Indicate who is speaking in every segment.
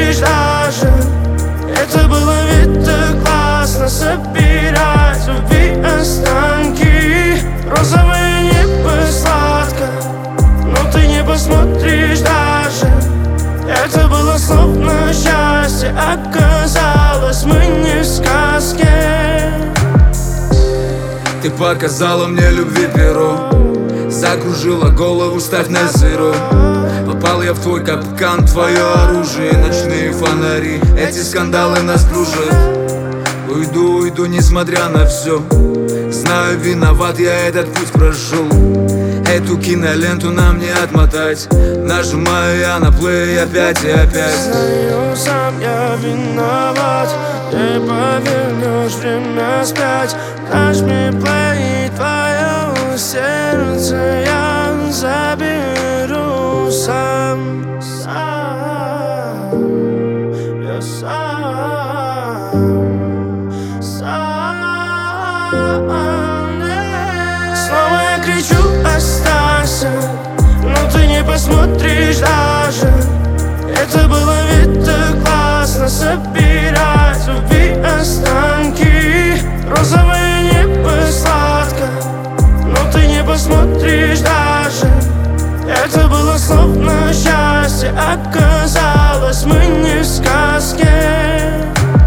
Speaker 1: посмотришь даже. Это было ведь так классно, собирать любви останки. Розовое небо сладко, но ты не посмотришь даже. Это было словно счастье, оказалось мы не в сказке.
Speaker 2: Ты показала мне любви перо, закружила голову, ставь на зеро. Попал я в твой капкан, твое оружие, ночные фонари, эти скандалы нас кружат. Уйду, уйду, несмотря на все. Знаю, виноват, я этот путь прошел. Эту киноленту нам не отмотать. Нажимаю я на плей опять и опять.
Speaker 1: Знаю, сам я виноват. Не повернешь время вспять. Нажми плей, и твое сердце я заберу сам. Я сам. Снова я кричу: останься, но ты не посмотришь даже. Это было ведь так классно, собирать любви останки. Розовое небо сладко, но ты не посмотришь даже. Это было словно счастье, оказалось мы не в сказке.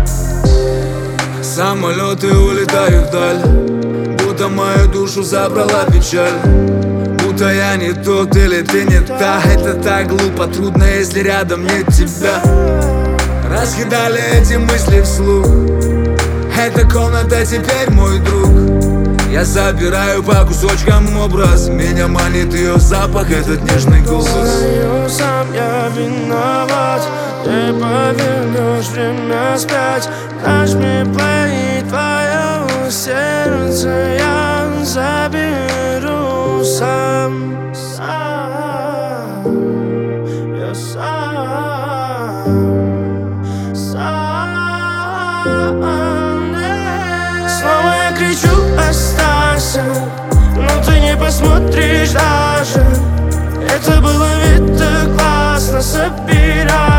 Speaker 2: Самолеты улетают вдаль, будто мою душу забрала печаль. Будто я не тот или ты не та. Это так глупо, трудно, если рядом нет тебя. Раскидали эти мысли вслух. Эта комната теперь мой друг. Я забираю по кусочкам образ. Меня манит ее запах, этот нежный голос.
Speaker 1: Знаю, сам я виноват. Не повернешь время вспять. Нажми плей, и твое сердце я заберу сам. Я сам. Снова я кричу: останься, но ты не посмотришь даже. Это было ведь так классно, собирать